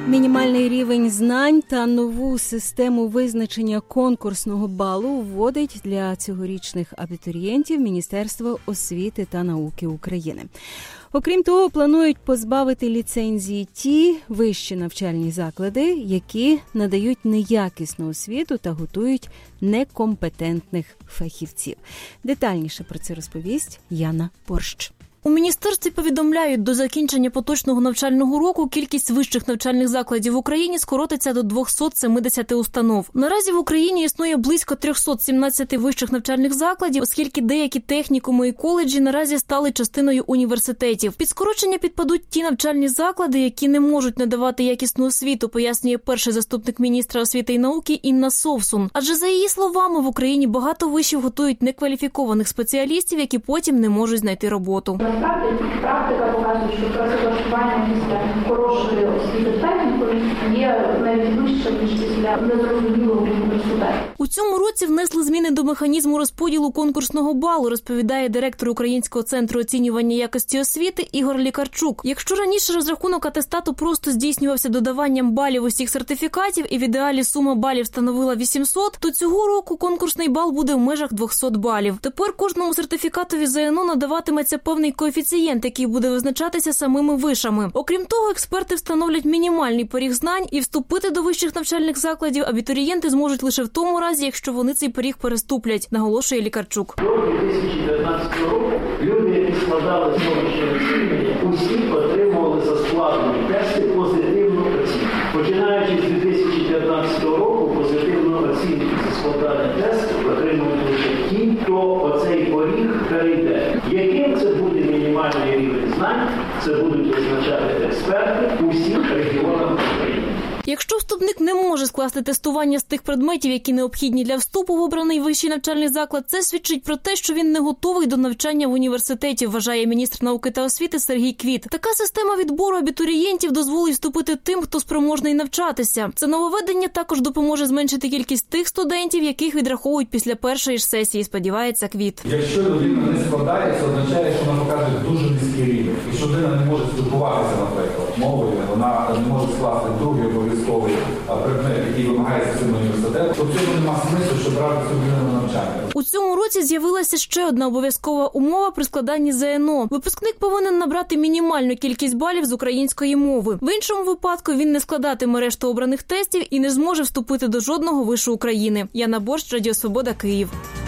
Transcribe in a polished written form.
Мінімальний рівень знань та нову систему визначення конкурсного балу вводить для цьогорічних абітурієнтів Міністерство освіти та науки України. Окрім того, планують позбавити ліцензії ті вищі навчальні заклади, які надають неякісну освіту та готують некомпетентних фахівців. Детальніше про це розповість Яна Порщ. У міністерстві повідомляють, до закінчення поточного навчального року кількість вищих навчальних закладів в Україні скоротиться до 270 установ. Наразі в Україні існує близько 317 вищих навчальних закладів, оскільки деякі технікуми і коледжі наразі стали частиною університетів. Під скорочення підпадуть ті навчальні заклади, які не можуть надавати якісну освіту, пояснює перший заступник міністра освіти і науки Інна Совсун. Адже, за її словами, в Україні багато вишів готують некваліфікованих спеціалістів, які потім не можуть знайти роботу. Насправді, практика показує, що працевлаштування після хорошої освіти технікою є навіть вище, ніж після незрозумілого університету. У цьому році внесли зміни до механізму розподілу конкурсного балу, розповідає директор Українського центру оцінювання якості освіти Ігор Лікарчук. Якщо раніше розрахунок атестату просто здійснювався додаванням балів усіх сертифікатів і в ідеалі сума балів становила 800, то цього року конкурсний бал буде в межах 200 балів. Тепер кожному сертифікатові ЗНО надаватиметься певний коефіцієнт, який буде визначатися самими вишами. Окрім того, експерти встановлять мінімальний поріг знань, і вступити до вищих навчальних закладів абітурієнти зможуть лише в тому разі, якщо вони цей поріг переступлять, наголошує Лікарчук. До 2019 року люди, які складали зовнішнє оцінювання, усі отримували за складені тести позитивну оцінку. Починаючи з 2015 року, позитивну оцінку за складання тесту отримують лише ті, хто оцей поріг перейде. Яким це буде мінімальний рівень знань, це будуть визначати експерти у всіх регіонах України. Якщо вступник не може скласти тестування з тих предметів, які необхідні для вступу в обраний вищий навчальний заклад, це свідчить про те, що він не готовий до навчання в університеті, вважає міністр науки та освіти Сергій Квіт. Така система відбору абітурієнтів дозволить вступити тим, хто спроможний навчатися. Це нововведення також допоможе зменшити кількість тих студентів, яких відраховують після першої ж сесії, сподівається Квіт. Якщо людина не складає, це означає, що вона покаже дуже низький рівень. І що людина не може спілкуватися, наприклад, мовою, вона не може скласти другий обов'язковий предмет, який вимагається цим університетом, то в цьому немає смислу, щоб брати цю людину на навчання. У цьому році з'явилася ще одна обов'язкова умова при складанні ЗНО. Випускник повинен набрати мінімальну кількість балів з української мови. В іншому випадку він не складатиме решту обраних тестів і не зможе вступити до жодного вишу України. Яна Борщ, Радіо Свобода, Київ.